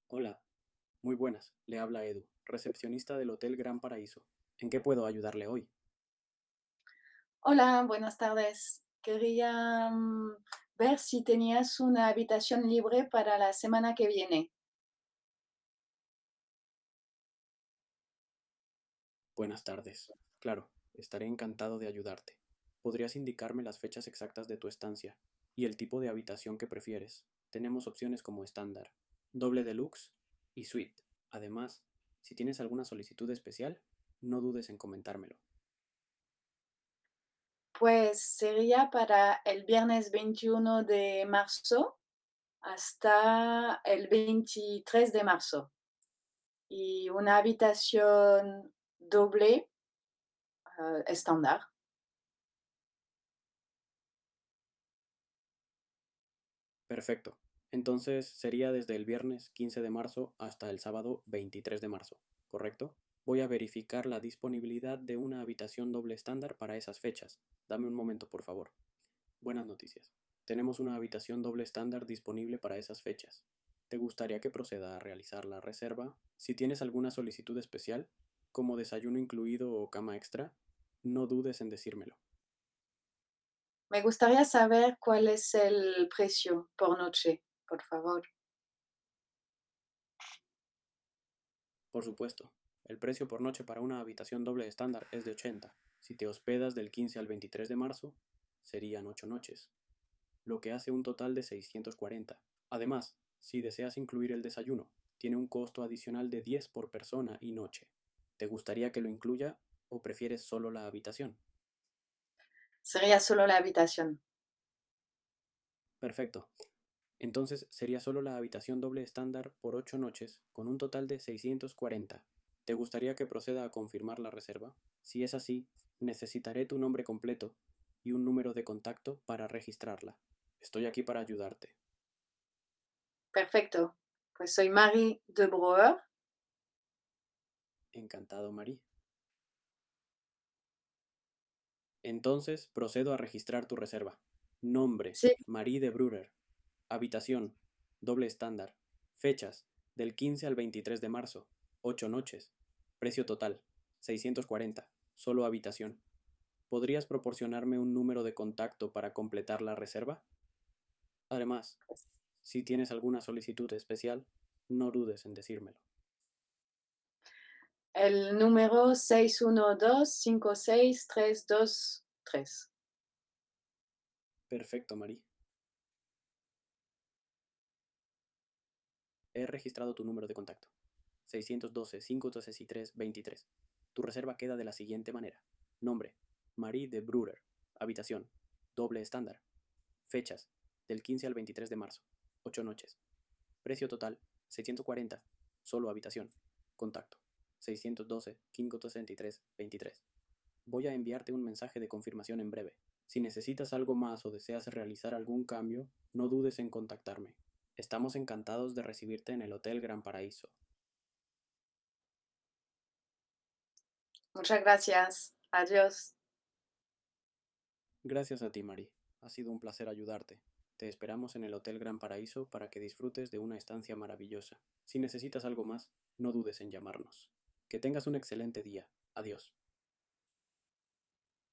Hola, muy buenas. Le habla Edu, recepcionista del Hotel Gran Paraíso. ¿En qué puedo ayudarle hoy? Hola, buenas tardes. Quería ver si tenías una habitación libre para la semana que viene. Buenas tardes. Claro, estaré encantado de ayudarte. ¿Podrías indicarme las fechas exactas de tu estancia y el tipo de habitación que prefieres? Tenemos opciones como estándar, doble deluxe y suite. Además, si tienes alguna solicitud especial, no dudes en comentármelo. Pues sería para el viernes 21 de marzo hasta el 23 de marzo. Y una habitación doble, estándar. Perfecto. Entonces sería desde el viernes 15 de marzo hasta el sábado 23 de marzo, ¿correcto? Voy a verificar la disponibilidad de una habitación doble estándar para esas fechas. Dame un momento, por favor. Buenas noticias. Tenemos una habitación doble estándar disponible para esas fechas. ¿Te gustaría que proceda a realizar la reserva? Si tienes alguna solicitud especial, como desayuno incluido o cama extra, no dudes en decírmelo. Me gustaría saber cuál es el precio por noche, por favor. Por supuesto, el precio por noche para una habitación doble estándar es de 80. Si te hospedas del 15 al 23 de marzo, serían 8 noches, lo que hace un total de 640. Además, si deseas incluir el desayuno, tiene un costo adicional de 10 por persona y noche. ¿Te gustaría que lo incluya o prefieres solo la habitación? Sería solo la habitación. Perfecto. Entonces sería solo la habitación doble estándar por 8 noches con un total de 640. ¿Te gustaría que proceda a confirmar la reserva? Si es así, necesitaré tu nombre completo y un número de contacto para registrarla. Estoy aquí para ayudarte. Perfecto. Pues soy Marie de Brouwer. Encantado, Marie. Entonces procedo a registrar tu reserva. Nombre, Sí, Marie de Bruder. Habitación, doble estándar. Fechas, del 15 al 23 de marzo. 8 noches. Precio total, 640. Solo habitación. ¿Podrías proporcionarme un número de contacto para completar la reserva? Además, si tienes alguna solicitud especial, no dudes en decírmelo. el número 612-56323. Perfecto, Marie. He registrado tu número de contacto. 612-513-23. Tu reserva queda de la siguiente manera. Nombre, Marie de Bruder. Habitación, doble estándar. Fechas, del 15 al 23 de marzo. 8 noches. Precio total, 640. Solo habitación. Contacto, 612-563-23. Voy a enviarte un mensaje de confirmación en breve. Si necesitas algo más o deseas realizar algún cambio, no dudes en contactarme. Estamos encantados de recibirte en el Hotel Gran Paraíso. Muchas gracias. Adiós. Gracias a ti, Mari. Ha sido un placer ayudarte. Te esperamos en el Hotel Gran Paraíso para que disfrutes de una estancia maravillosa. Si necesitas algo más, no dudes en llamarnos. Que tengas un excelente día. Adiós.